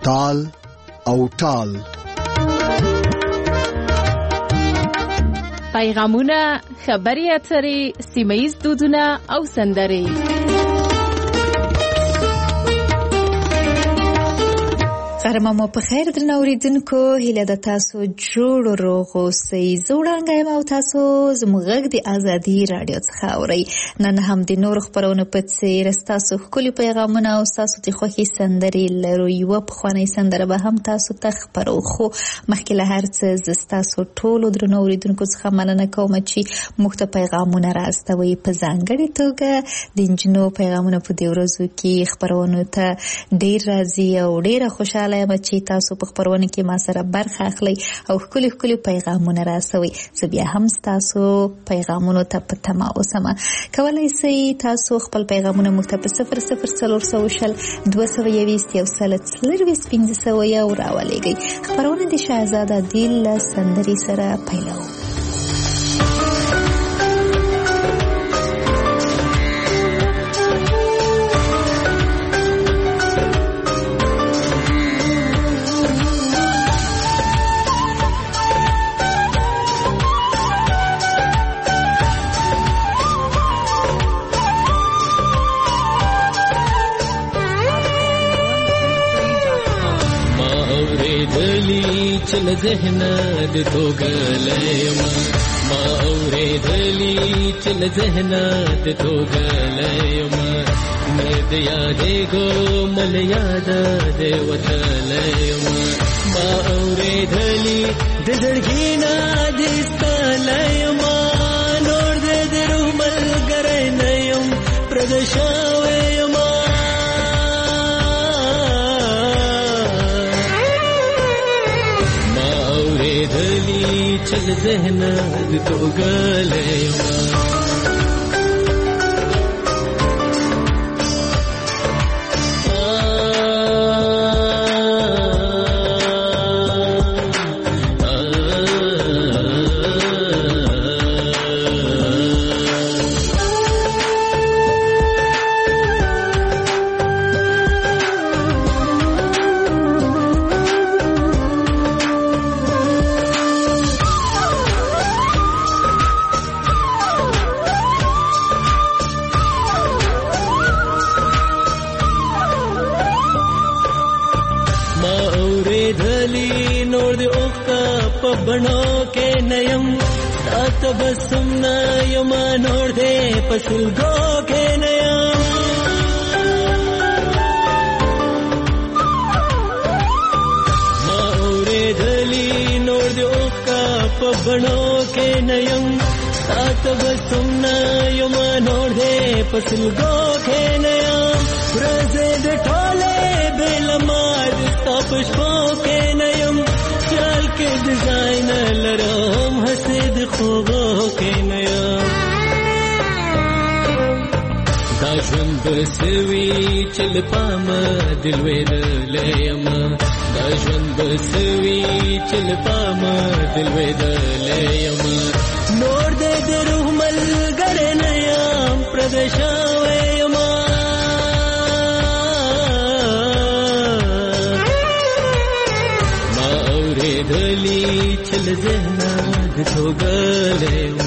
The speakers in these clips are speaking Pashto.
تال او ټال. پیغامونه، خبري اترې، سیمه‌ییز دودونه او سندرې. غرمه مو په خیر درنو اوریدونکو، هیله د تاسو جوړ روغ اوسئ. زه وړاندې یم او تاسو زموږ غږ د ازادي رادیو څخه اورئ. نن هم د نورو خپرونو په څېر ستاسو ښکلي پیغامونه او ستاسو د خوښې سندرې لرو. یوه پخوانۍ سندره به هم تاسو ته خپرو، خو مخکې له هر څه زه ستاسو ټولو درنو اوریدونکو څخه مننه کوم چې موږ ته پیغامونه راستوئ. په ځانګړې توګه د نجونو پیغامونه په دې ورځو کې خپرونو ته ډېر راځي او ډېره خوشحاله یم چې تاسو په خپرونه کې ما سره برخه اخلئ او ښکلي پیغامونه راسوئ. زه بیا هم ستاسو پیغامونو ته په تمه اوسم. کولی شئ تاسو خپل پیغامونه موږ ته په 00420 221 راولېږئ. خپرونه د شهزاده دیل له سندرې سره پیلوو. چل ذهن د توګلېما ما اورېدلی چل ذهن د توګلېما مې د یادې ګومل یاد د وتلېما ما اورېدلی د زړګي نه د ستلېما نور د روح ملګری نه یم پردشاوېما چل ذهن د توګلېما بڼو کې نیم تبسم نه یم نور دې پسلګو کې نیم ما اورېدلی نور دې اوښکه په بڼو کې نیم تبسم نه یم نور دې پسلګو کې نیم ورځې د ټولې بېلماد ستا په شپو کې نیم خیال کې ډیزاین لرم هسې د خوبو کې نه یم دا ژوند به څه وي چې له پامه دل لوېدلی یم دا ژوند به څه وي چې له پامه دل لوېدلی یم نور دې د روح ملګری نه یم پردی شوی یم دلی چل ذهن د توګلېما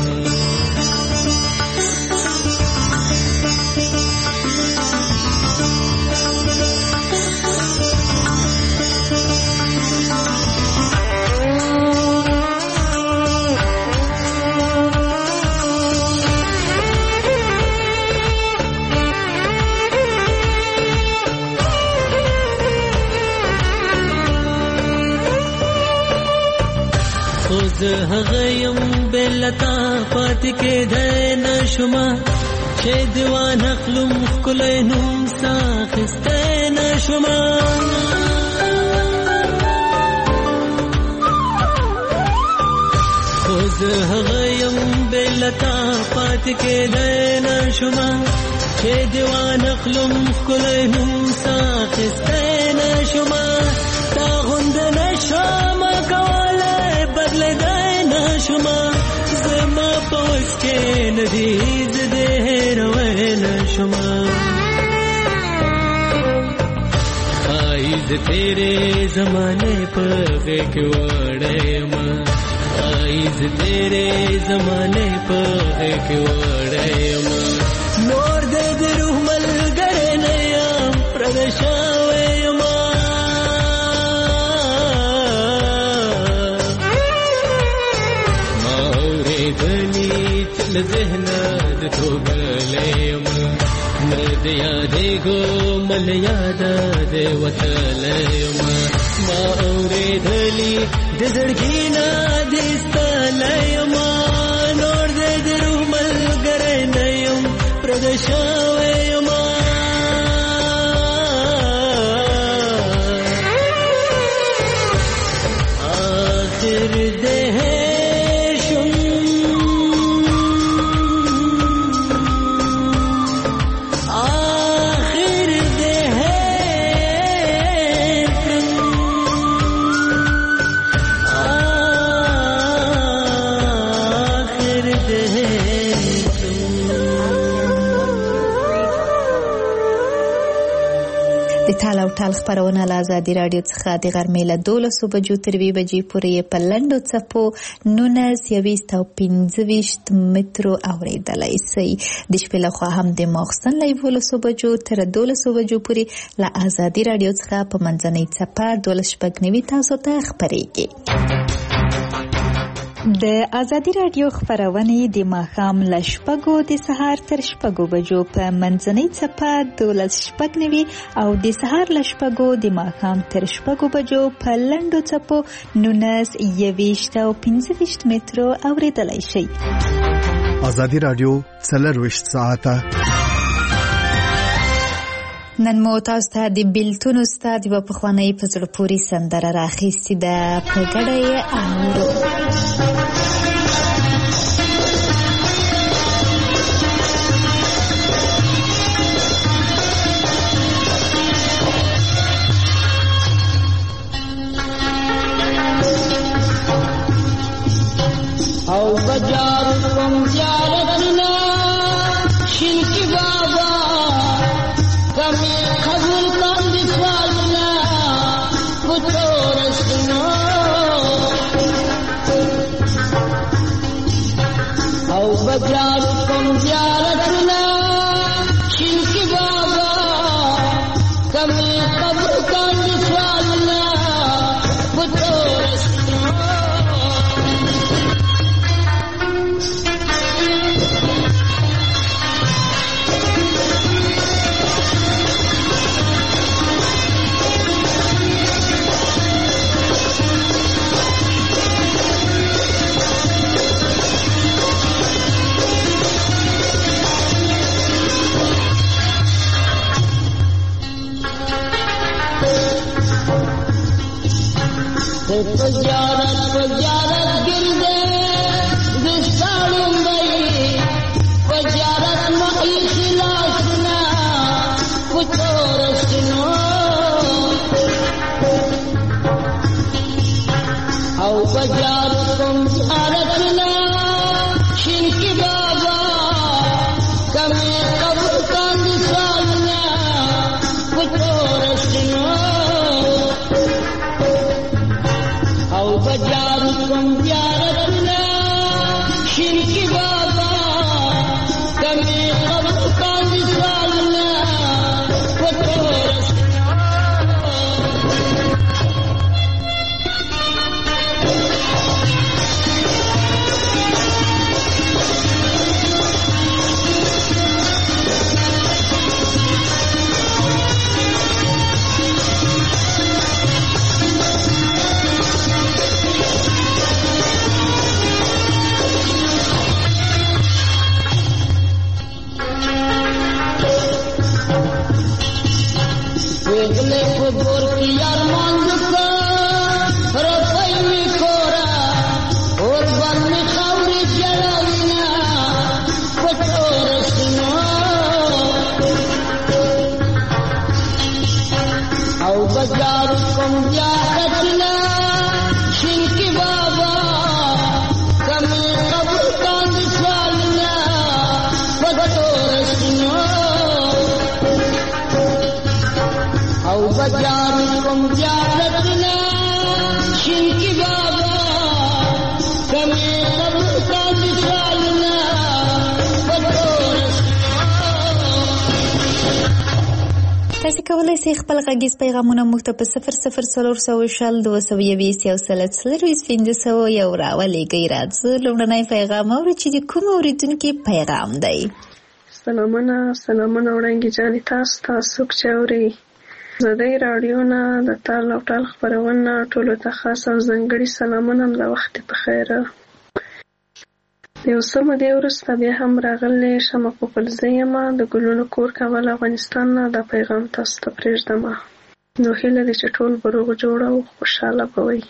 هغه یم بلتا پاتې کېدی نشمه چې دیوان اخلم ښکلی نوم ستا اخیستی نشمه خو زه هغه یم بلتا پاتې کېدی نشمه چې دیوان اخلم ښکلی نوم ستا اخیستی نشمه تا غونده نشمه کولی بدلېدی نشمه زما په وس کې نه دي زه دې هېروی نشمه ښایي तेरे जमाने पर वड़यमा आईज तेरे जमाने पर वड़यमा नोर दे रूमल गरे नया प्रदर्शयमा मारे धनी चल जहनद तो गलयमा मद यादे गो मल यादा दे वतलयमा मारे धली दजड़की ना दिस्तलयमा नोर दे रूमल गरे नयम प्रदर्शयमा आखिर दे تاله او ټال خبرونه له ازادي رادیو څخه د غرمې له 12 بجو تر 2 بجې پورې په لنډو څپو 19 او 25 مترو اوریدلای شئ. د شپې لخوا هم د ماخستن له 12 بجو تر 12 بجو پورې له ازادي رادیو څخه په منځنۍ څپه 12 تاسو ته خبرېږي. د ازادي رادیو خبرونه د ماښام له 6 د سهار تر 6 بجو په منځنۍ څپه 12 او د سهار له 6 د ماښام تر 6 بجو په لنډو څپو 19 او 25 مترو اوریدلای شئ. ازادي رادیو 24 ساعته نن مو تاسو ته د بیلتون استاد په پخوانی په زړه پورې سندره راخیستې ده، په ګډه یې اورو. او بجار کوم زیارتنا شینکی بابا کمی قبول کن سوالنا کتورستنا او بجار کوم زیارتنا شینکی بابا کمی قبول کن سوالنا کتورستنا Pajarat girde distalum gai pajarat ma ikhlasna kutorasno au pajarat kum aratna shinki baba kame qabul kan distalna kutorasno بجاركم زيارتنا شرك بابا كمي قبل كان لسالنا وتورسنا Gor ki arman duka rafai mi kora aur ban mi khawri jalina patorasna au bajar kum jahatna shinki baba kami qabul kan salna patorasna au بجار کوم زیادتنا شینکی بابا کمی قبر کا مثالنا تاسو کولای شئ خپل غږیز پیغامونه موږ ته په 00400 راولېږئ. راځه لومړنی پیغام اورو چې د کوم اورېدونکي پیغام دی. سلامونه وړانګې جانې تاسو چې اورئ ازادۍ راډیو نه د تال او ټال خپرونه ټولو ته خاص او ځانګړي سلامونه د وخت په خیره. یو څه مودې وروسته بیا هم راغلی شمه پوپلزی یم د ګلونو کور کابل افغانستان نه دا پیغام تاسو ته پرېږدمه. نو هیله ده چې ټول به روغ جوړ او خوشحاله به وئ.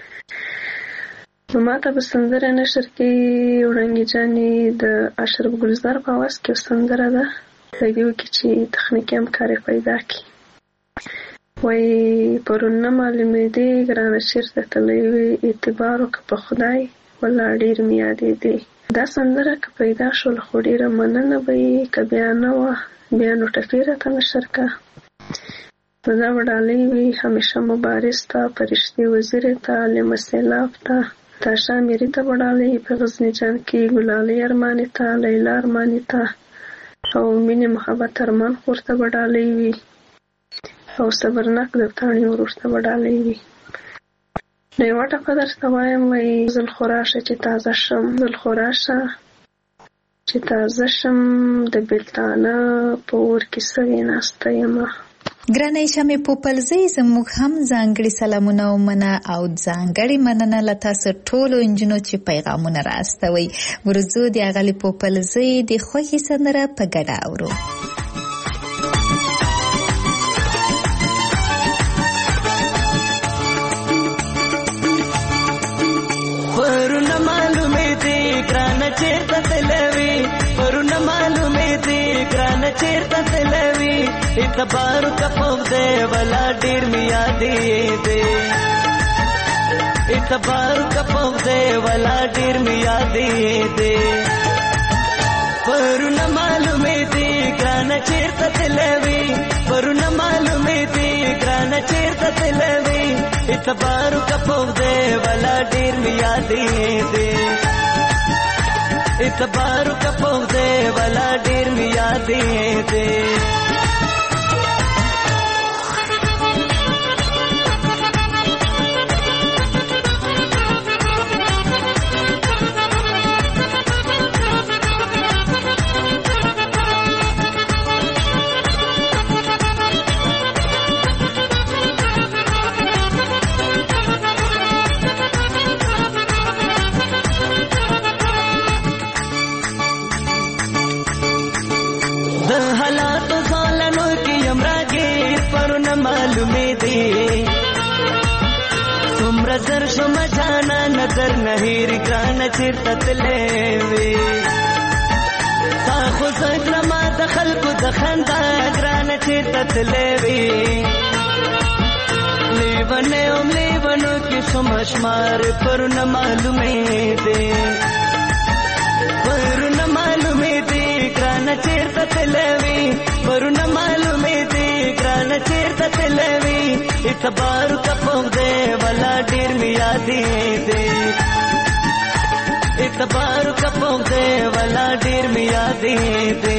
نو ما ته به سندره نشر کې وړانګې جانې د اشرف ګلزار په اواز کې یو سندره ده لګي وکړي چې تخنیکي همکاري پیدا کړي. وایي پرون نه معلومېدې ګرانه چېرته تللی وې اعتبار وکړه په خدای والله ډېر مې یادېدې. دا سندره که پیدا شول خو ډېره مننه به یې که بیا نه وه بیا نو ټپې راته نشر کړه. نو دا به ډالۍ وي همیشه مبارز ته فرشتې وزیرې ته عالمه سیلاب ته تاشا میری ته به ډالۍ په غزني جان کې ګلالۍ ارمانې ته لیلا ارمانې ته او مینې محبت ارمان خور ته به ډالۍ وي او صبرناک دفتاڼي ورور ته به ډالۍ وي. نو یوه ټپه درته وایم وایي زل خو راشه چې تازه شم زل خو راشه چې تازه شم د بېلتانه په اور کې سوې ناسته یمه. ګرانه شمې پوپلزی زموږ هم ځانګړي سلامونه ومنه او ځانګړي مننه له تاسو ټولو انجونو چې پیغامونه راستوئ. ورځو د اغلې پوپلزی د خوښې سندره په ګډه اورو. پرونه معلومې دي ګرانه چېرته تلوي پرونه معلومې دي ګرانه چېرته تلوي اعتبار کپو دے ولا ډېر مې یادېدې اعتبار کپو دے ولا ډېر مې یادېدې پرونه معلومې دي ګرانه چېرته تلوي پرونه معلومې دي ګرانه چېرته تلوي اعتبار کپو دے ولا ډېر مې یادېدې اعتبار کپو دے ولا ډېر مې یادېدې نظر شما جانا نظر نهیر گران چیرته تلوي ساخو زکرما د خلکو د خندا گران چیرته تلوي لیونو کې شما شمار پرونه معلومې دي پرونه معلومې دي گران چیرته تلوي پرونه معلومې دي گران چیرته تلوي اعتبار کپو دے ولا ډېر مې یادېدې اعتبار کپو دے ولا ډېر مې یادېدې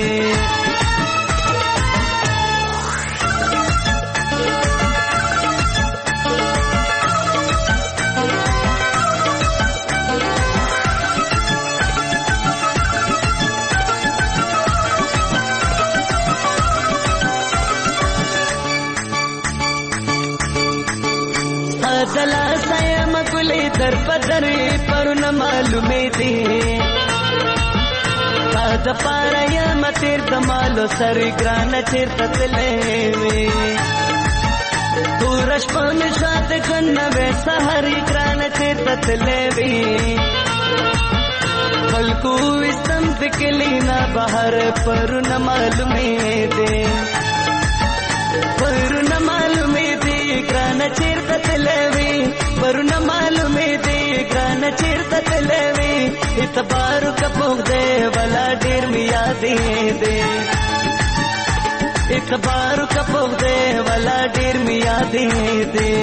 دلا سایم ګلې در پدرې پرونه معلومې دي تا د پاره یم تیر د مالو سر ګران چیرته تلې وي تور شپه مې شات کنه وې سحر ګران چیرته تلې وي خلکو وستم فکلینا بهر پرونه معلومې دي پرونه معلومې دي ګران چیرته تلوي پرونه معلومې دي ګران چیرته تلوي اعتبار کپو دے ولا ډېر مې یادېدې اعتبار کپو دے والا ډیر می یادې دې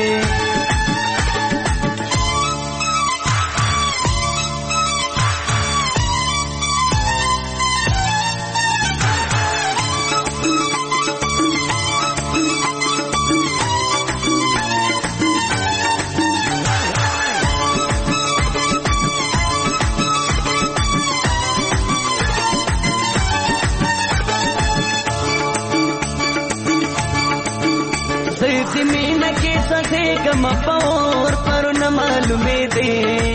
زمینہ کی سخی کم پور پر نہ معلومے دے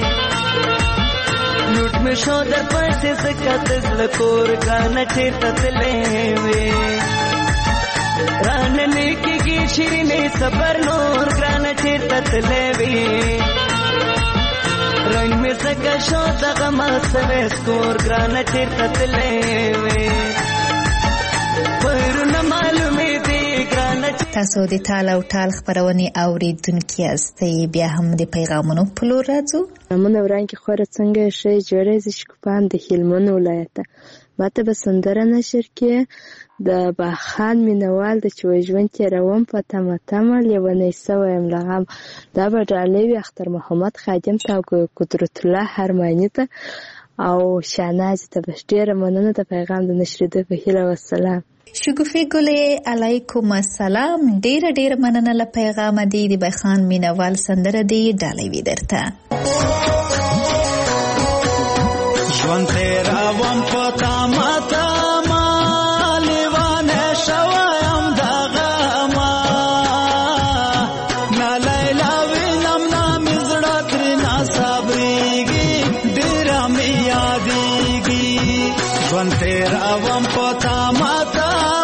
لوٹ میں شو در پاسے سکت لکور گانا چیتت لے وے راننے کی شیرنے صبر نور گانا چیتت لے وے رنگ میں سکا شو دغم سوے سکور گانا چیتت لے وے پر نہ معلومے دے تاسو د تال او ټال خبرونه اوریدونکو یاستئ بیا هم د پیغامونو په لور راځو. نمونه ورانکي خوره څنګه شي جوړې شکوپان د هلمند ولایت ماته به سندره نشر کې د باخان مینوال د چويژوند تیروم په تمه لیونی سویم لغم دا به ډالوي اختر محمد خادم تا قدرت الله هرمانی ته او شاناز ته بشډیره مننه د پیغام د نشریدو په هیله والسلام. شګوفې ګلې علیکم السلام ډېر مننه له پیغام دی د بخان مینوال سندره دی ډالوي درته ژوند تیرا وم پتا ماتا ما لیوانه شوایم دغما نا لیلا وینم نام زړه ترنا صبرېږي ډېر مې یادېږي ژوند تیرا وم پتا ماتا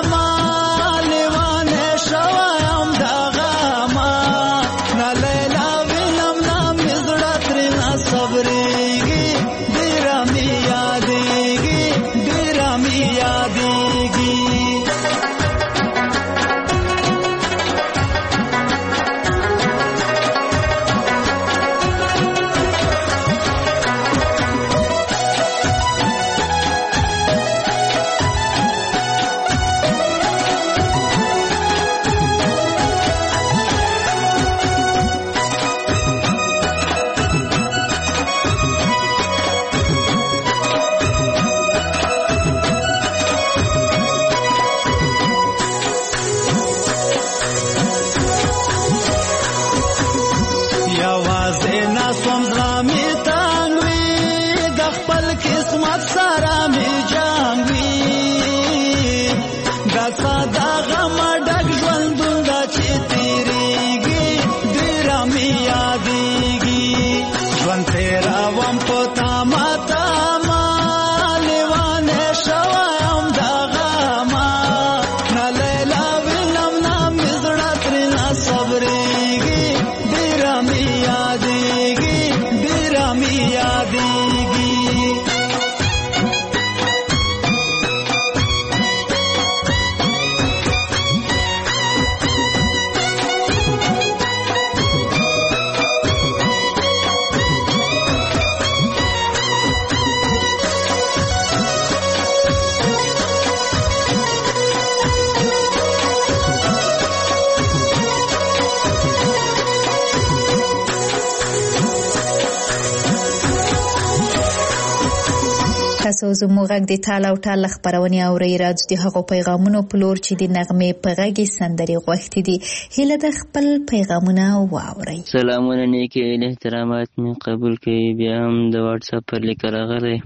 تاسو زموږ غږ د تال او ټال خبرونه اورئ راځي د هغو پیغامونو په لور چې د نغمې په غږی سندري غوښتي دي هله د خپل پیغامونه واورئ. سلامونه نیکی احترامات می قبول کړئ بیا هم د واتس اپ پر لیک راغلی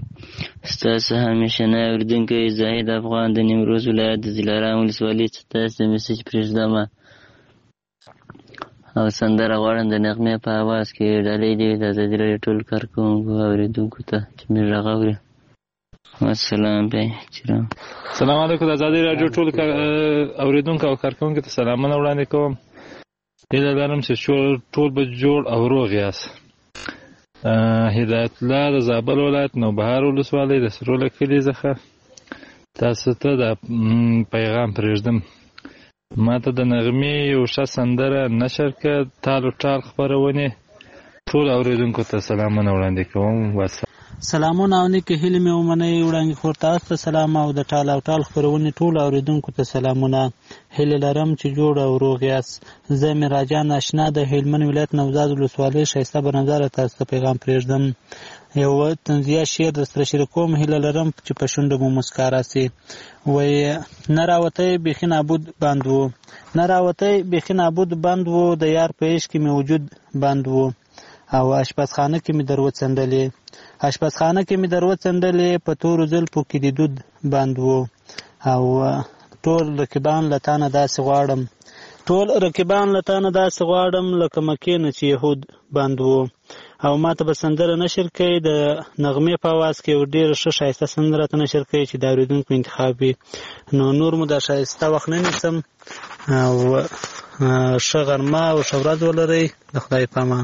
ستاسو همیشنه اوریدونکی زاهد افغان د نیمروز ولایت د دلارام ولسوالۍ څخه تاسو میسج پرېږدم او سندره غواړم د نغمې په اواز کې ډالۍ دی د ازادي راډیو ټول کارکوونکو اوریدونکو ته چې مې غږ اوري. السلام علیکم. سلام علیکم د ازادي راډیو ټول اوریدونکو او کارکوونکو ته سلامونه وړاندې کوم. هیله لرم چې ټول به جوړ او روغ یاست. هدایت الله د زابل ولایت نوبهار ولسوالۍ د سروله کلي څخه تاسو ته د پیغام پرېږدم. ماته د نغمې یو ښه سندره نشر کړه تال او ټال خپرونې ټول اوریدونکو ته سلامونه وړاندې کوم. سلامونه او نیکې هیلې مې ومنئ. وړانګې خور تاسو ته سلام او د ټال او ټال خپرونې ټولو اورېدونکو ته سلامونه. هیلې لرم چې جوړ او روغ یاست. زه میراجان اشنا د هلمند ولایت نوزاد ولسوالۍ ښایسته بنظره تاسو ته پیغام پرېږدم. یو طنزیه شعر درسره شریکوم. هیله لرم چې په شونډو مو مسکا راسي. وایي نه راوتی بیخي نابود بند و، نه راوتی بیخي نابود بند و، د یار په عشق کې مې وجود بند و، او اشپزخانه کې مې در وڅنډلې، اشپزخانه کې مې در وڅنډلې، په تورو زلفو کې د دود بند و، او ټول رقیبان له تانه داسې غواړم، ټول رقیبان له تانه داسې غواړم لکه مکې نه چې یهود بند و. او ما ته به سندره نشر کوي د نغمې په اواز کې یو ډېره ښه ښایسته سندره ته نشر کوي چې د اورېدونکو انتخاب وي. نو نور مو دا ښایسته وخت نه نیسم او ښه غرمه او ښه ورځ ولرئ. د خدای په امان.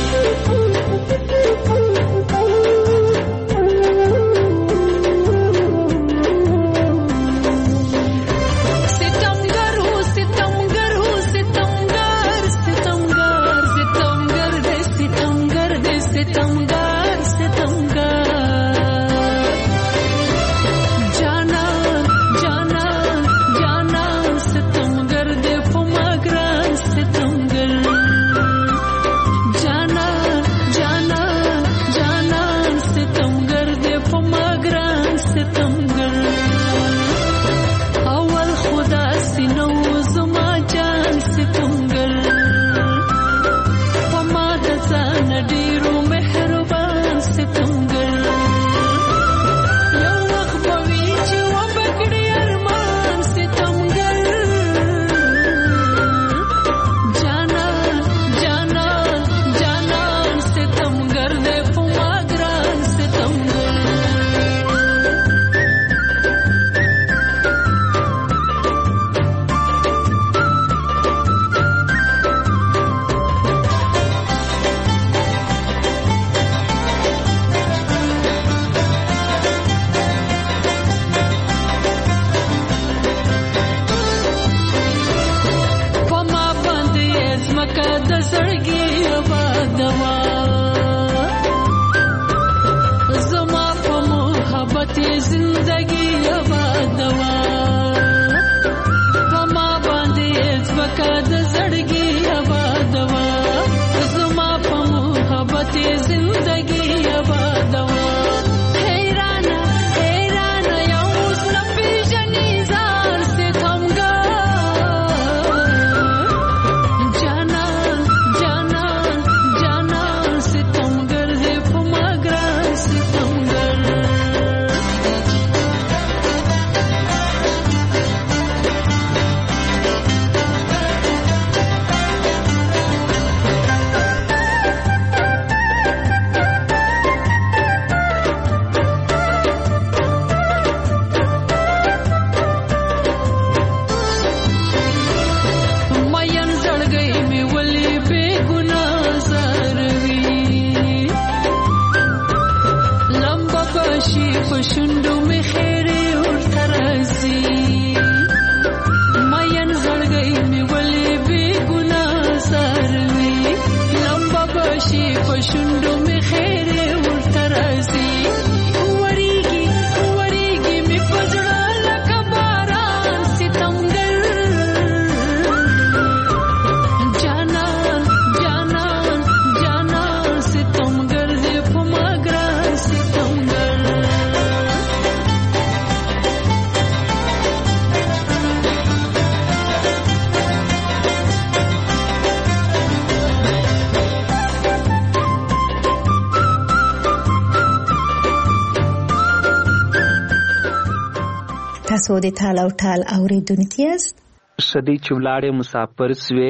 تاسو د ټال او ټال اورېدونکي یاست. شدی چې ولاړې مسافر سوې،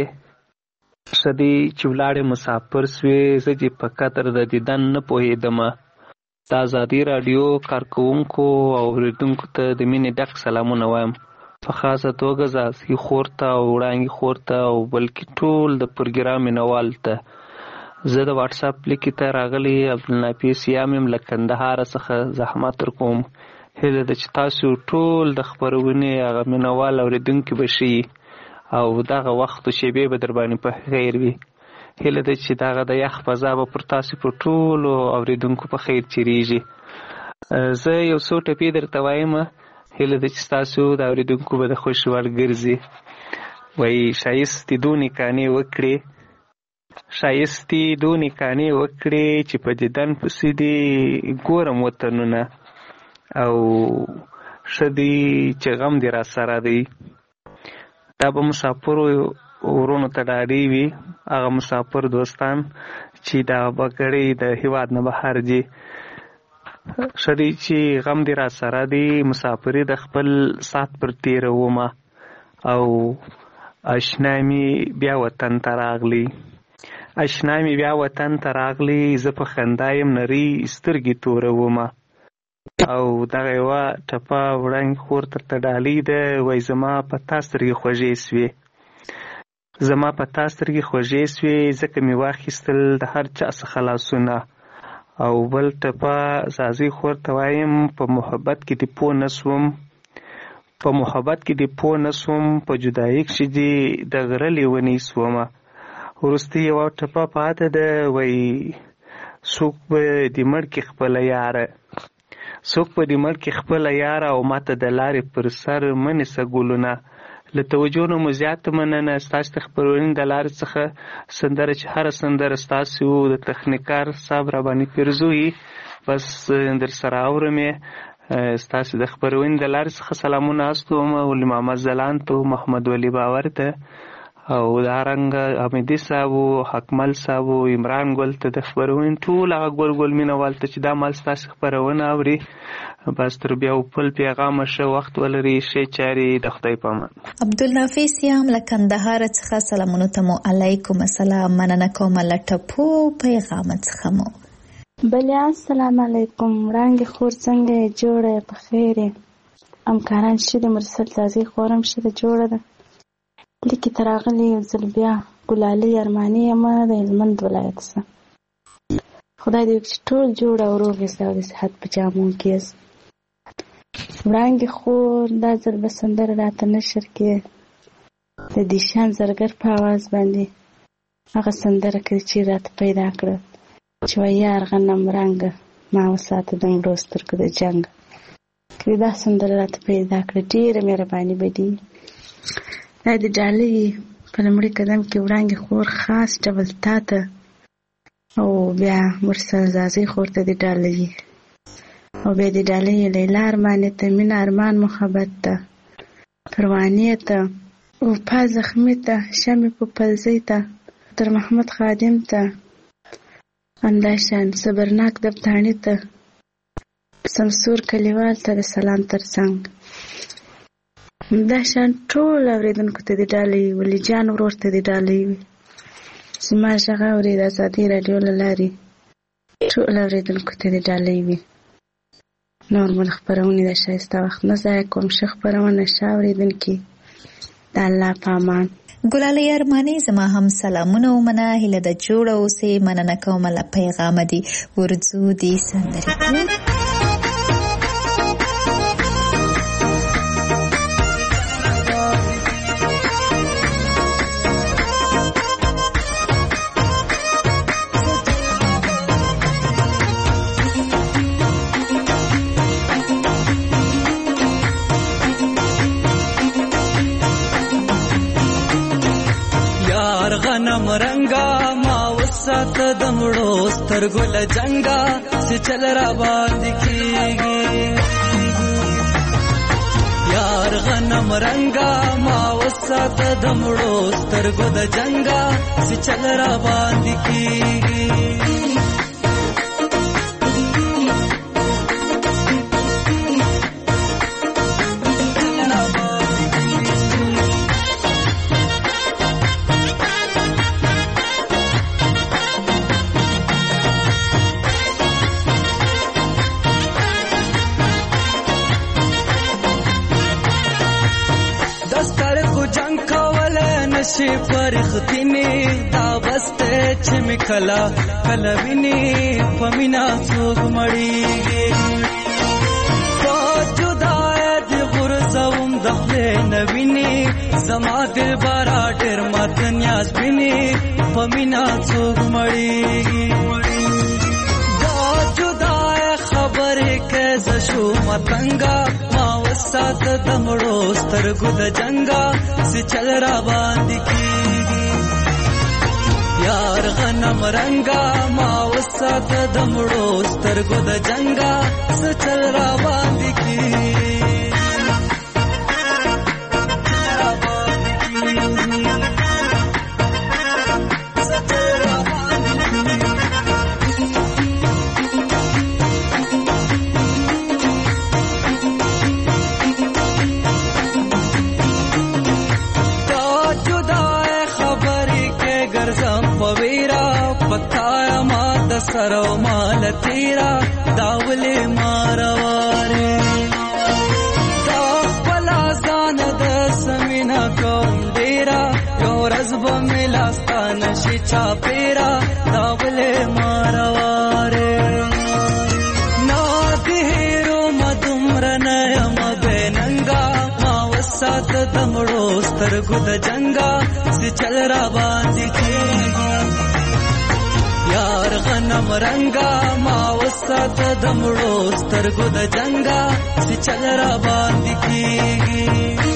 شدی چې ولاړې مسافر سوې، زه چې په قدر د دیدن نه پوهېدم. د ازادي راډیو کارکوونکو او اورېدونکو ته د مینې ډک سلامونه وایم. په خاصه توګه زاسي خور ته او وړانګې خور ته او بلکې ټول د پروګرام مینوال ته. زه د واټساپ لیکې ته راغلی عبدالنافع سیام یم له کندهار څخه زحمت ورکوم. هیله ده چې تاسو ټول د خپرونې هغه مینوال اورېدونکي به شئ او دغه وخت و شیبې به در باندې په خیر وي. هیله ده چې دغه د یخ فضا به پر تاسو په ټولو اورېدونکو په خیر چیریږي. زه یو څو ټپې درته وایم، هیله ده چې تاسو د اورېدونکو به د خوښې وړ ګرځي. وایي ښایستې دونې کانې وکړې، ښایستې دونې کانې وکړې چې په دیدن پسې دې ګورم وطنونه، او ښه دی چې غم دې را سره دی. دا به مسافرو ورونو ته ډاډې وي، هغه مسافر دوستان چې دا بګړۍ د هېواد نه بهر دي. ښه دی چې غم دې را سره دی، مسافري د خپل سات پر تېرومه، او اشنا مې بیا وطن ته راغلی، اشنا مې بیا وطن ته راغلی، زه په خندا یم نرۍ سترګې تورومه. او دغه یوه ټپه وړاندې خور درته ډالۍ ده. وایي زما په تا سترګې خوږې سوې، زما په تا سترګې خوږې سوې، ځکه مې واخیستل د هر چا څخه لاسونه. او بل ټپه زازۍ خور ته وایم، په محبت کې دې پوه نه سوم، په محبت کې دې پوه نه سوم، په جدایي کښې دې د غره لیونۍ سومه. وروستۍ یوه ټپه پاته ده. وایي څوک به دې مړ کړي خپله یاره، څوک به دې مړ کړي خپله یاره، او ماته د لارې پر سر مه نیسه ګلونه. له توجه نه مو زیاته مننه. ستاسو د خپرونې د لارې څخه سندره چې هره سندره ستاسو د تخنیکار صاحب راباندې پیرزوي، بس در سره اورم یې. ستاسو د خپرونې د لارې څخه سلامونه استوم ولي محمد ځلاند ته، محمد ولی باور ته، او دارنګه حمیدي صاحب، حکمل صاحب، عمران ګل ته، د خپرونې ټول هغه ګل مینوال ته چې دا مال ستاسو خپرونه اوري. بس تر بیا پل پیغامه ښه وخت ولري، ښې چارې، د خدای په امان. عبدالنافع سیام له کندهار څخه سلامونو ته مو علیکم السلام، مننه کومه له ټپو پیغامه څخه مو. بله السلام علیکم، وړانګې خور څنګه یې؟ جوړه یې؟ په خیر یې؟ همکاران ښه دي؟ مرسل زازۍ خورم ښه ده، جوړه ده؟ لیکې ته راغلې یو ځل بیا. ګلالۍ ارماني یمه د هلمند ولایت څخه. خدای دې وکړي چې ټول جوړ او روغ یاست او د صحت په جامو کې یاست. وړانګې خور دا ځل به سندره راته نشر کړې د دیشان زرګر په اواز باندې. هغه سندره کړې چې راته پیدا کړه چې وایي یار غنم رنګه ما وساته د مړو سترګو د جنګ. که دا سندره راته پیدا کړه ډېره مهرباني به دي. دا د ډالۍ په لومړي قدم کې وړانګې خور خاص ډول تا ته، او بیا مرسل زازۍ خور ته د ډالۍ، او بیا د ډالۍ لیلا ارماني ته، مینه ارمان محبت ته، پروانې ته، وفا زخمي ته، شمې په پلزۍ ته، تر محمد خادم ته، انداشان صبرناک دبتاڼي ته، سمسور کلیوال ته د سلام ترڅنګ. دا شان ټول اورېدونکو ته د ډالۍ، ولی جان ورور ته د ډالۍ وي. زما غږ اوري د ازادي راډیو له لارې ټول اورېدونکو ته د ډالۍ وي. نور مو د خپرونې د ښایسته وخت نه ضایع کوم. ښه خپرونه، ښه اورېدونکي، د الله په امان. ګلالۍ ارماني زما هم سلامونه ومنه، هیله د جوړه اوسې، مننه کومه له پیغامه دي. ورځو دې سندرې غنم رنگا ما وسات دمړو سترګو له جنگا چې چل را باندې کیږي. یار غنم رنگا ما وسات دمړو سترګو د جنگا چې چل را باندې کیږي. شي فرختینی دا بسته چې میکلا کله ویني پمینا څوک مړیږي. په جدای د غرزوم د خپل نویني زما دل بارا ډېر مات نیاز ویني پمینا څوک مړیږي دا جدا خبرې کې ز شو متنګا ما وسات د مړو سترګو د جنگا سي چل را باندې کیږي یار غنم رنگا ما وسات د مړو سترګو د جنگا سي چل را باندې کیږي سرو مال تیرا داولې مارواره دا پلا ځان د سمینا کوم ډیرا یو رزب ملاستان شي چا پیرا داولې مارواره نا دهرو مدمر نه مبننګا ما وسات دمړو سترګو د جنگا سي چل را باندې کیږي یار غنم رنگا ما وسات دمړو سترګو د جنگا سي چل را باندې کیږي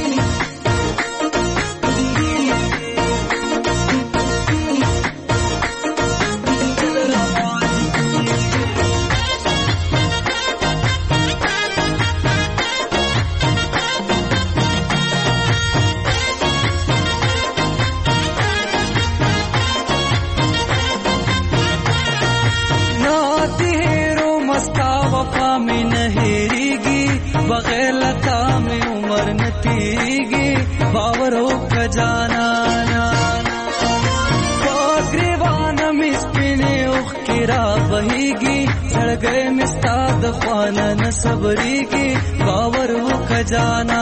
بغیر لتا میں عمر نتیگی باورو کجانا گریوان مسپنے اخ کرا بہیگی سڑ گئے مستاد خوانا نصبریگی باورو کجانا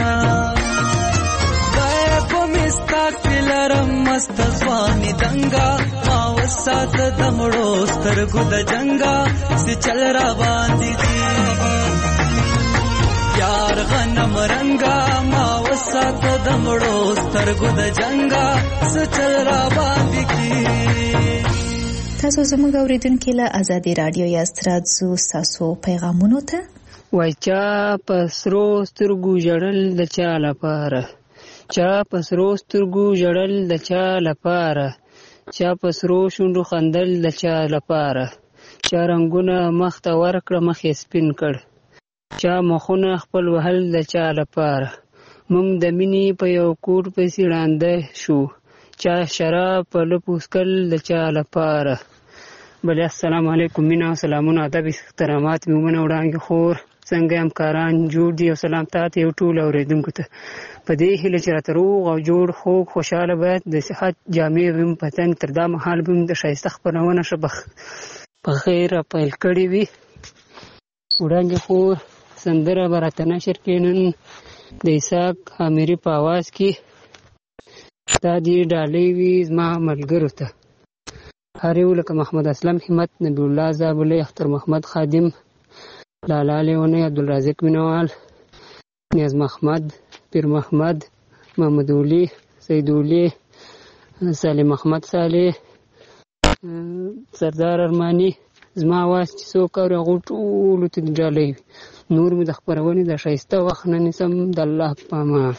غیب مستا کلرم مست سوانی دنگا ماوسات دمڑو سترگو د جنگا سی چل را باندی دیگی یار غنم رنگا ما وسات دمړو سترګو د جنگا سچل را باندې کی تاسو زموږ اوریدونکو له ازادي رادیو یاست راځو تاسو پیغامونو ته وای چا پسرو سترګو جړل د چا لپاره چا پسرو سترګو جړل د چا لپاره چا پسرو شونډو خندل د چا لپاره چا رنگونه مخ ته ورکړه مخې سپین کړ چا مخونه خپل وهل د چا لپاره مونږ د مینې په یو کور پسې ړانده شو چا شراب په لپوسکل د چا لپاره بله السلام علیکم مینا او سلامونه ادب احترامات مومنه وړانګې خور څنګه همکاران جوړ دي او سلام تاته یو ټول اوریدونکو ته په دې هیله چې راته روغ او جوړ خوږ خوشحاله باید د صحت جامې ویم په تن تر دا مهال به د ښایسته خپرونه ښه په خیر پیل کړې وي وړانګې خور سندره به راته نشر کړي نن د اسحاق عامري په اواز کې دا دې ډالۍ وي زما ملګرو ته هر یو لکه محمد اسلم همت نبی الله زابلې اختر محمد خادم لالا لیونی عبدالرازق مینوال نیاز محمد پیر محمد محمد اولی سید اولی سالم محمد صالح سردار ارمانی زما اواز چې څوک اوري هغو ټولو ته دې ډالۍ وي نور مې د خپرونې د ښایسته وخت نه نیسم د الله په امان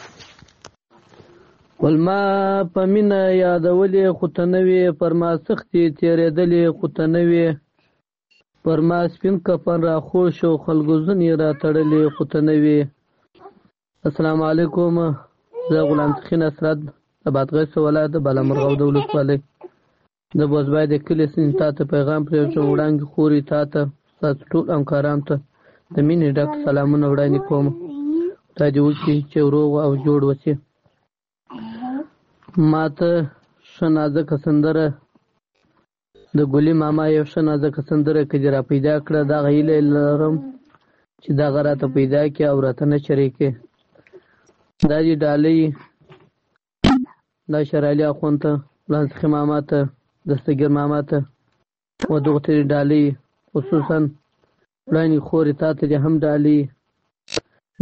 ولما په مینه یادولې خو ته نه وې پر ما سختې تېرېدلې خو ته نه وې پر ما سپین کفن راخوش او خلکو ځینې راتړلې خو ته نه وې السلام علیکم زه غلام تخین اسرد د بادغیس ولایت د بالامرغو د ولسوالۍ د بوزبای د کلي سین تا ته پیغام پرېږدم وړاندې خوري تا ته ستاسو ټول همکارانو ته د مینې ډک سلامونه وړاندې کوم خدای دې وکړي چې روغ او جوړ اوسې ما ته ښه نازکه سندره د ګلي ماما یو ښه نازکه سندره که دې را پیدا کړه دغه هیله لرم چې دغه راته پیدا کړي او راته نشر یې کړي دا دې ډالۍ دا شرالي اخوند ته لانسخي ماما ته دستګیر ماما ته و دغه ترې ډالۍ خصوصا وړاندې خورې تا ته دې هم ډالۍ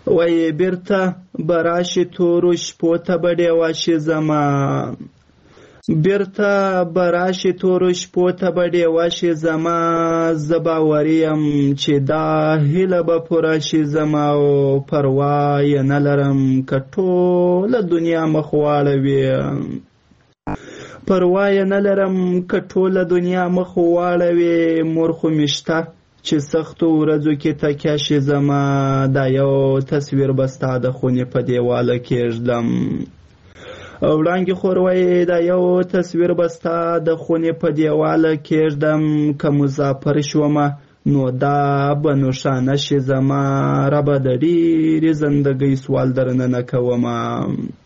وای بیرته براشي تورو شپو ته به ډیوه شي زما بیرته براشي تورو شپو ته به ډیوه شي زما زه باوري یم چې دا هیله به پوره شي زما او پروا یې نه لرم که ټوله دنیا مخ واړوي پروا یې نه لرم که ټوله دنیا مخ واړوي مور خو مې شته چې سختو ورځو کې تکیه شي زما دا یو تصویر به ستا د خونې په دیواله کېږدم وړانګې خور وایي دا یو تصویر به ستا د خونې په دیواله کېږدم که مسافر شومه نو دا به نښانه شي زما ربه د ډېرې زندګۍ سوال درنه نه کومه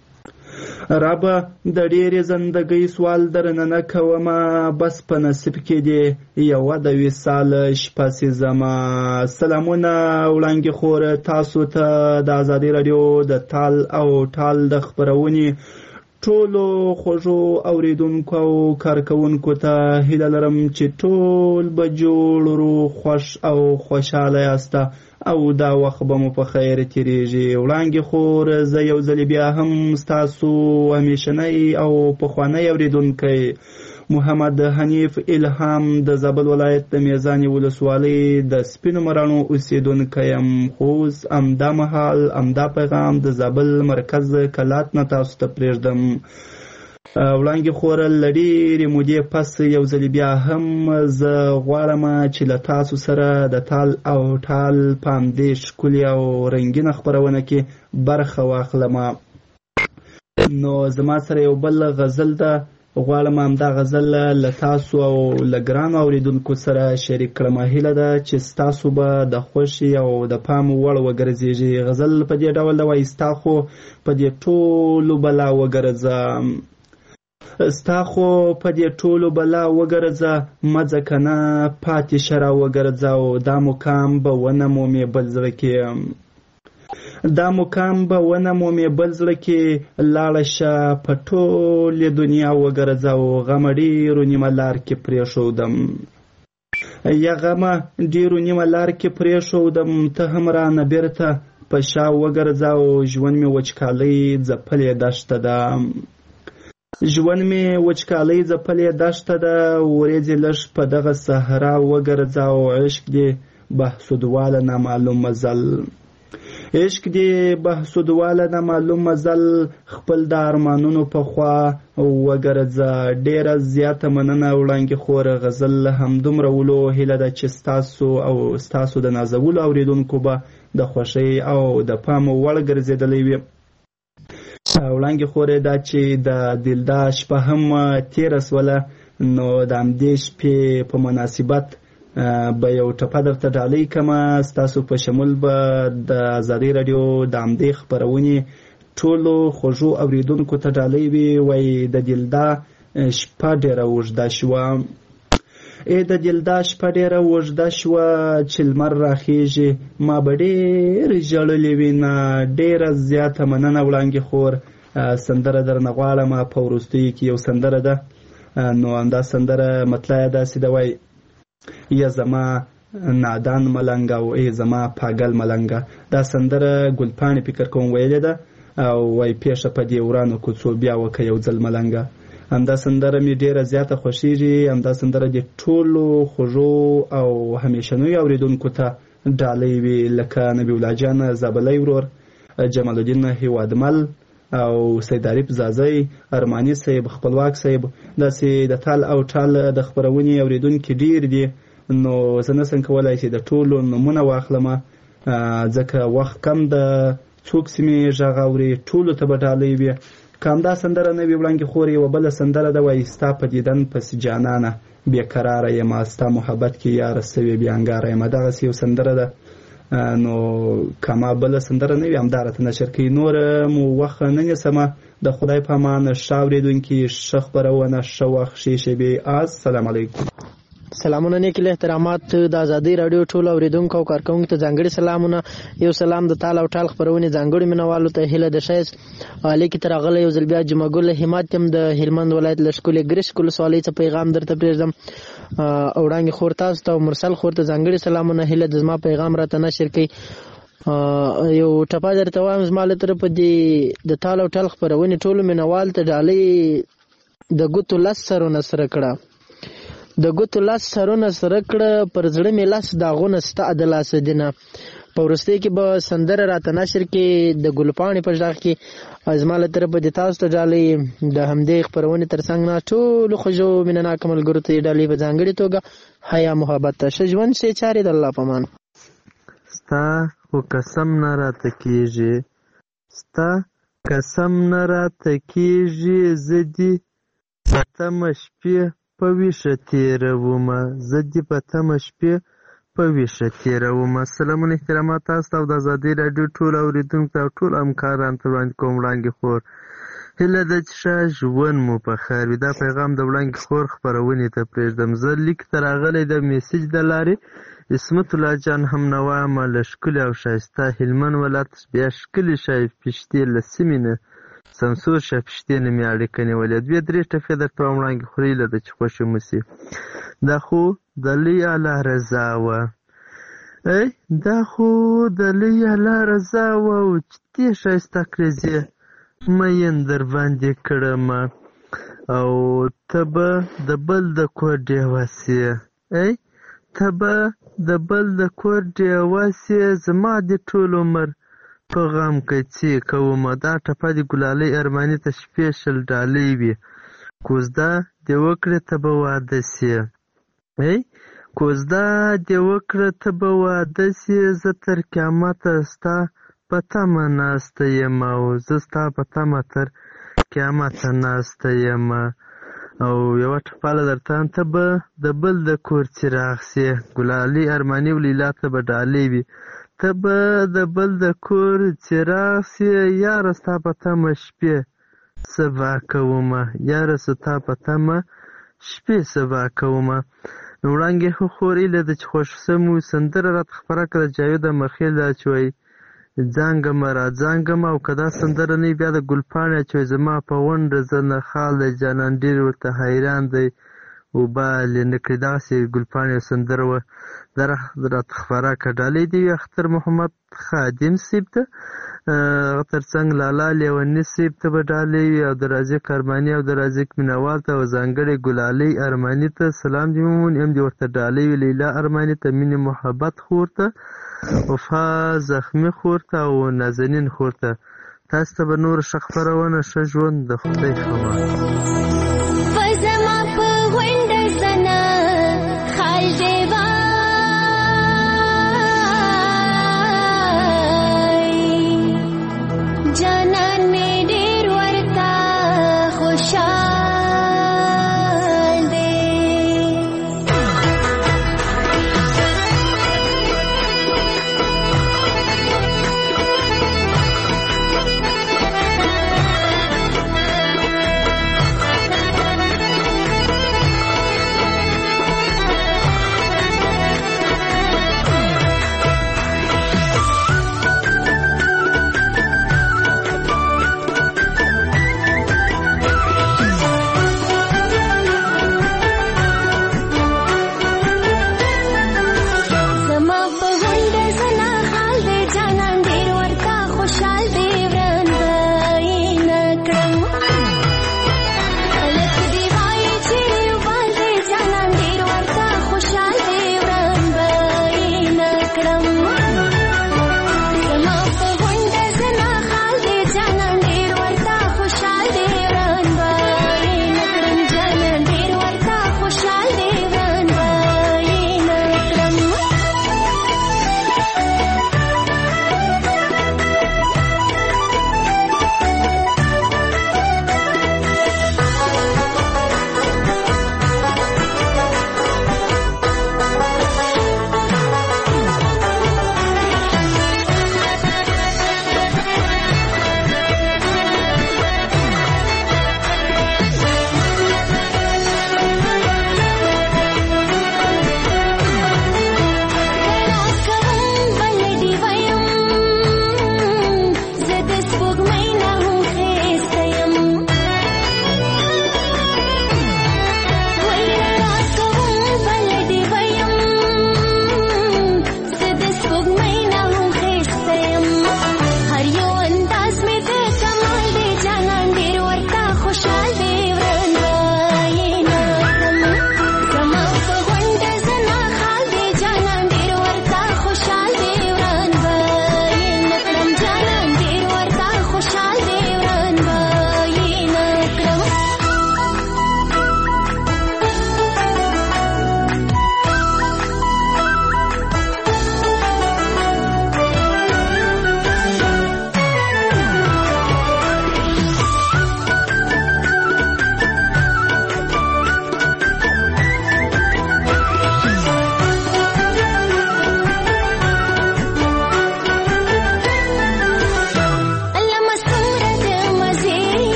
ربه د ډېرې زندګۍ سوال درنه نه کومه بس په نصیب کې دی یوه د وصال شپه سي زما سلامونه وړانګې خور تاسو ته د ازادي راډیو د تال او ټال د خپرونې ټولو خوږو اوریدونکو او کارکوونکو ته هیله لرم چې ټول به جوړ روغ خوښ او خوشحاله یاسته او دا وخت به مو په خیر تیریږي وړانګې خور زه یو ځلې بیا هم ستاسو همیشنی او پخوانی اوریدونکی محمد حنیف الهام د زابل ولایت د میزانې ولسوالۍ د سپینو مراڼو اوسیدونکی یم خو اوس همدا مهال همدا پیغام د زابل مرکز کلات نه تاسو ته پرېږدم وړانګې خوره له ډېرې مودې پس یو ځلې بیا هم زه غواړم چې له تاسو سره د تال او ټال په همدې ښکلې او رنګینه خپرونه کې برخه واخلم نو زما سره یو بل غزل ده غواړم همدا غزل له تاسو او له ګرانو اورېدونکو سره شریک کړم هیله ده چې ستاسو به د خوښې او د پام وړ وګرځېږي غزل په دې ډول ده وایي ستا خو په دې ټولو بلا وګرځه ستا خو په دې ټولو بلا وګرځه مه ځه که نه پاتې شه را وګرځه او دا مقام به ونه مومې بل زړه کې دا مقام به ونه مومې بل زړه کې لاړه شه په ټولې دنیا وګرځه او غمه ډېرو نیمه لار کې پرېښودم یا غمه ډېرو نیمه لار کې پرېښودم ته هم رانه بېرته په شا وګرځه او ژوند مې وچکالۍ ځپلې دښته ده ژوند مې وچکالۍ ځپلې دښته ده ورېځې لږ په دغه صحرا وګرځه او عشق دې بهسودواله نامعلوم مزل عشق دې بهسودواله نامعلوم مزل خپل د ارمانونو په خوا وګرځه ډېره زیاته مننه وړانګې خوره غزل همدومره ولو هیله ده چې ستاسو د نازولو اورېدونکو به د خوښۍ او د پام وړ ګرځېدلی وي وړانګې خورې دا چې د دلدا شپه هم تېره سوله نو د همدې شپې په مناسبت به یو ټپه درته ډالۍ کمه ستاسو په شمول به د ازادۍ راډیو د همدې خپرونې ټولو خوږو اورېدونکو ته ډالۍ وي وایي د دلدا شپه ډېره اوږده شوه د دلدا شپه ډېره اوږده شوه چې لمر راخیږي ما به ډېر ژړلې وي نه ډېره زیاته مننه وړانګې خور سندره درنه غواړم په وروستیو کې یو سندره ده نو همدا سندره مطلع یې داسې ده وایي یا زما نادان ملنګ او ای زما پاگل ملنګ دا سندره ګلپاڼې فکر کوم ویلې ده او وای پیښه په دې ورانو کوڅو بیا وکه یو ځل ملنګ همدا سندره مې ډیره زیاته خوښیږي همدا سندره د ټولو خوږو او همیشنیو اوریدونکو ته ډالۍ وي لکه نبی الله جان زابلی ورور جمال الدین هیوادمل او سید عارف زازی ارمانی صاحب خپلواک صاحب داسې د تال او ټال د خپرونې اوریدونکي ډیر دي نو زه نسم کولی چې د ټولو نومونه واخلم ځکه وخت کم ده څوک چې مې غږ اوري ټولو ته به ډالۍ وي که همدا سندره نه وي وړانګې خور یوه بله سندره ده وایي ستا په دیدن پسې جانانه بېقراره یم ستا محبت کې یاره سوې بېانګاره یم دغسې یو سندره ده نو کما بله سندره نه وي همدا راته نشر کوي نوره مو وخت نه نیسمه د خدای په امان ښه اورېدونکي ښه خپرونه ښه وخت ښې شېبې السلام علیکم سلامونه نیکل احترامات د ازادي رادیو ټول اوریدونکو او کارکونکو ته ځانګړي سلامونه یو سلام د تال او ټال خبرونه ځانګړي منوالو ته هله د شایز الیک تر غله یو ځل بیا جمعګل همت تم د هلمند ولایت لشکول ګریش کول سوالې ته پیغام درته پرېږدم اوړانګي خور تاسو ته مرسل خور ته ځانګړي سلامونه هله د زما پیغام راته نشر کړي یو ټپه درته وایم زما له طرفه د تال او ټال خپرونې ټولو مینوال ته ډالۍ د ګوتو 10 سرونه سره کړه د ګوتو 10 سرونه سره کړه پر زړه مې 10 داغونه ستا د لاسه دینه په وروستۍ کې به سندره راته نشر کې د ګلپاڼې په غږ کې زما له طرفه د تاسو ته ډالۍ د همدې خپرونې تر څنګ نه ټولو خوږو مینهناکو ملګرو ته ډالۍ په ځانګړې توګه حیا محبت ته ښه ژوند ښې چارې د الله په امان ستا خو قسم نه راته کېږي ستا قسم نه راته کېږي زه دې په تمه شپې په ویښه تېرومه زه دې په تمه شپې په ویښه تېرومه. سلامونه احترامات تاسو ته او د ازادۍ راډیو ټول اورېدونکو ته او ټول همکارانو ته وړاندې کوم وړاندې خور هیله ده چې ښه ژوند مو په خیر وي. دا پیغام د وړاندې خور خپرونې ته پرېږدم. زه لیک ته راغلی د میسج د لارې عصمت الله جان هم نه وایم له ښکلي او ښایسته هلمند ولایت بیا ښکلي شایفتې له سیمې نه سمسور شایفتې نه مې اړیکه نیولې 2-3 ټپې درته وایم وړاندې خور هیله ده چې خوښې مو شي. دا خو د لوی الله رضا وه دا خو د لوی الله رضا وه چې دې ښایسته کړزې مین در باندې کړمه او ته به د بل د کور ډېوه سې ته به د بل د کور ډېوه سې زما د ټول عمر په غم کڅې کومه. دا ټپه د ګلالۍ ارماني ته سپیشل ډالۍ وي. کوزده دې وکړې ته به واده سې کوزده دې وکړه ته به واده سې زه تر قیامته ستا په تمه ناسته یم او زه ستا په تمه تر قیامته ناسته یم. او یوه ټپاله درته ته به د بل د کور څراغ سې ګلالۍ ارماني او لیلا ته به ډالۍ وي. ته به د بل د کور څراغ سې یاره ستا په تمه شپې سبا کومه یاره ستا په تمه شپې سبا کومه. نو وړاندې خور هیله ده چې خوښ سم سندره راته خپره کړه جاوید مخیل دا چې وایي ځانګمه را ځانګمه او که دا سندره نه بیا د ګلپاڼې چې وایي زما په غونډه زه نه خال دی جانان ډېر ورته حیران دی وبالې نه کړي دغسې ګلپاڼې سندره وه دا راته خپره کړه. ډالۍ دې وي اختر محمد خادم صیب ته هغه تر څنګ لالا لیوني صیب ته به ډالۍ وي او د رازق ارماني او د رازق مینوال ته او ځانګړې ګلالۍ ارماني ته سلام دې وموني هم دې ورته ډالۍ وي لیلا ارماني ته مینې محبت خور ته وفا زخمي خور ته او نازنین خور ته تاسو ته به نور ښه خپرونه ښه ژوند د خدای خبر.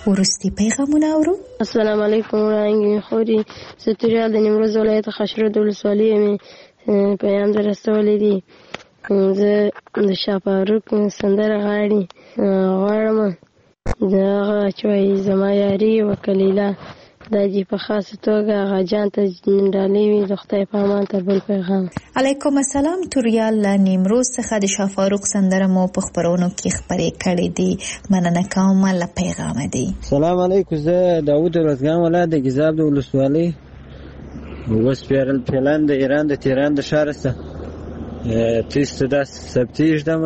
وروستي پیغامونه اورو. السلام علیکم وړاندې خوري ستوریال د نیمروز ولایت خشرود ولسوالۍ مې پیغام درستولی دی. زه د شاه فاروق سندره غواړم دغه چې وایي زما یاري وکلیله دا دې په خاصه توګه هغه جان ته ډالۍ وي د خدای په امان ته بل پیغام. علیکم السلام. توریال له نیمروز څخه د شاه فاروق سندره مو په خپرونو کې خپرې کړې دي. مننه کوم له پیغامه دی. سلام علیکم. زه داود ورزګان ولایت د ګیزاب د ولسوالۍ وسپیرل پلان د ایران د تهران د ښار څخه تیسته دا سبتیږدم.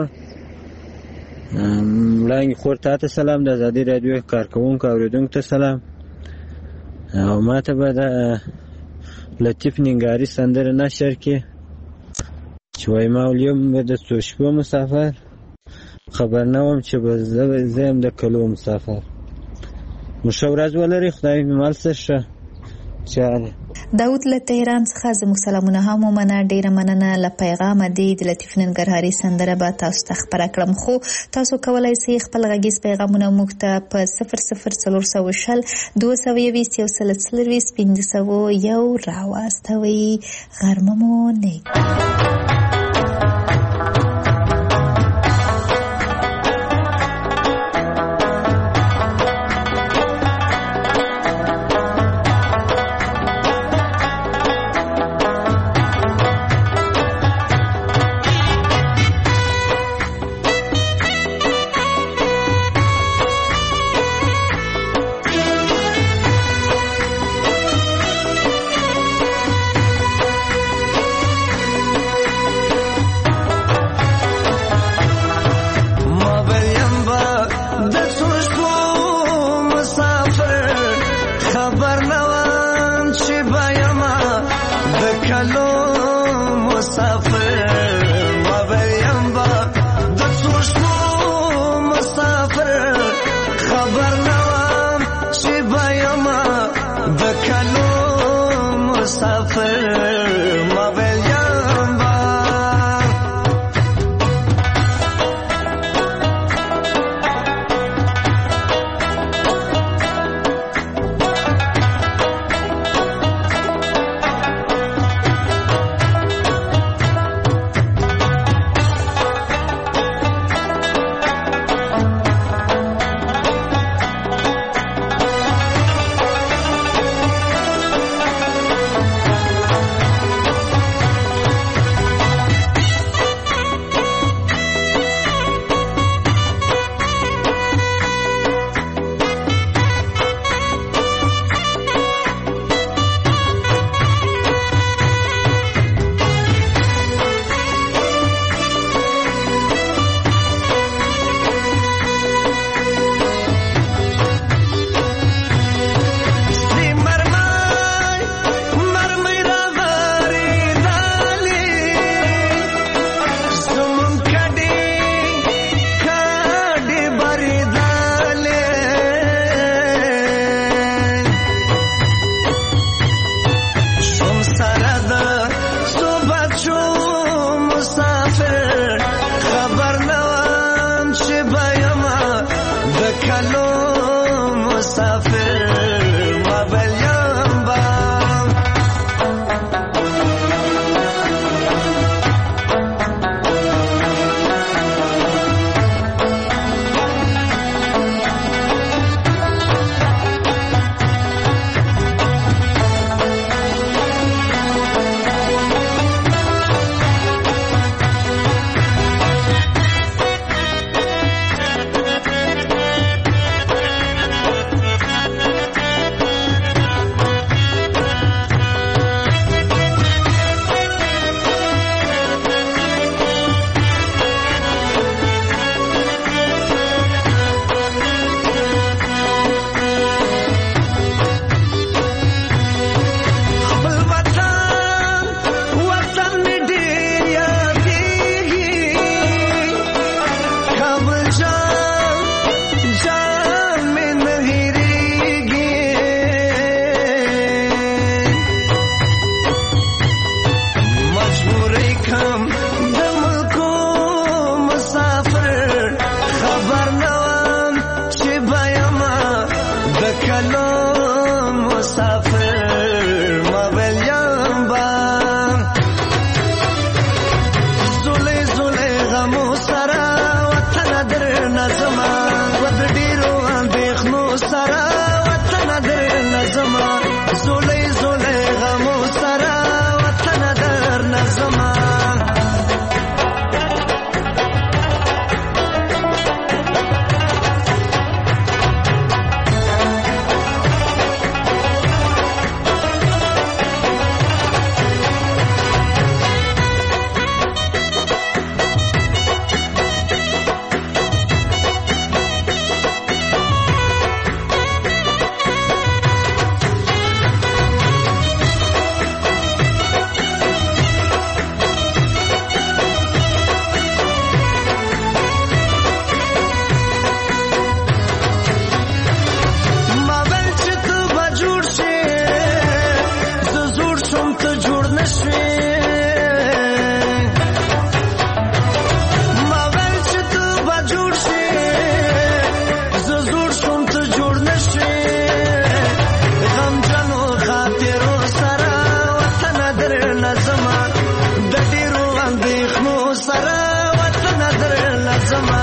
وړاندې خور ته سلام، د ازادي راډیو کارکوونکو اوریدونکو ته سلام. او ما ته به د لطیف ننګاري سندره نشر کې چې وایي ما ولیم به د څو شپو مسافر خبر نه وم چې به زه یم د کلو مسافر. نو ښه ورځ ولرئ، خدای مې مل څه ښه چاره. داود له تهران څخه زموږ سلامونه هم ومنه. ډیره مننه له پیغامه دی. د لطیف ننګرهاري سندره به تاسو ته خپره کړم، خو تاسو کولی شئ خپل غږیز پیغامونه موږ ته په 00420 221 140 501 راواستوئ. غرمه مو نیک. نشوي ما ویل چې ته به جوړ شي زه زوړ شوم ته جوړ نشوي غمجنو خاطرو سره وطن درنه زما د ډېرو اندېښنو سره وطن درنه زما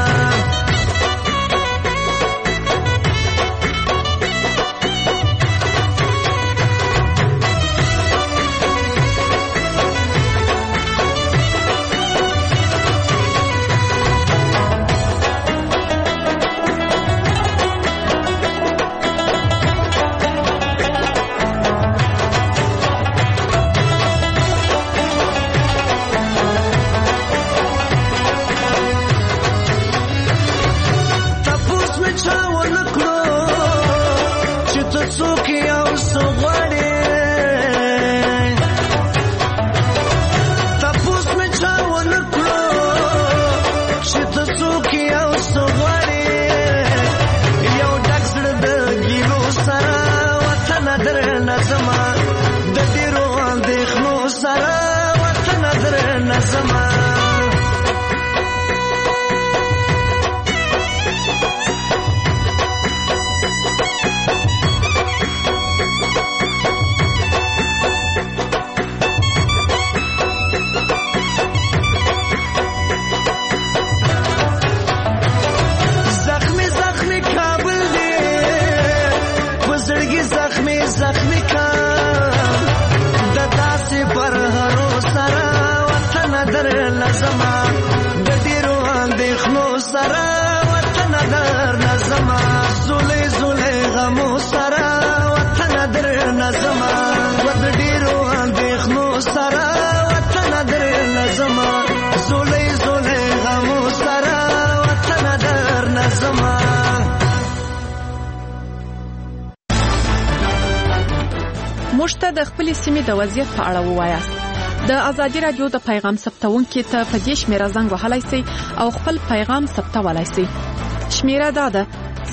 موږ ته د خپلې سیمې د وضعیت په اړه ووایاست. د ازادي رادیو د پیغام ثبتونکي ته په دې شمیره زنګ وهلی سئ او خپل پیغام ثبتولی سئ. شمیره دا ده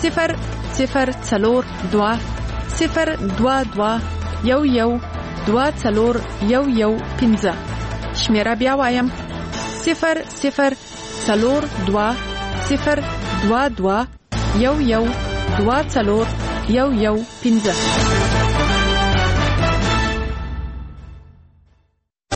0042211241115. شمیره بیا وایم 0042211241115.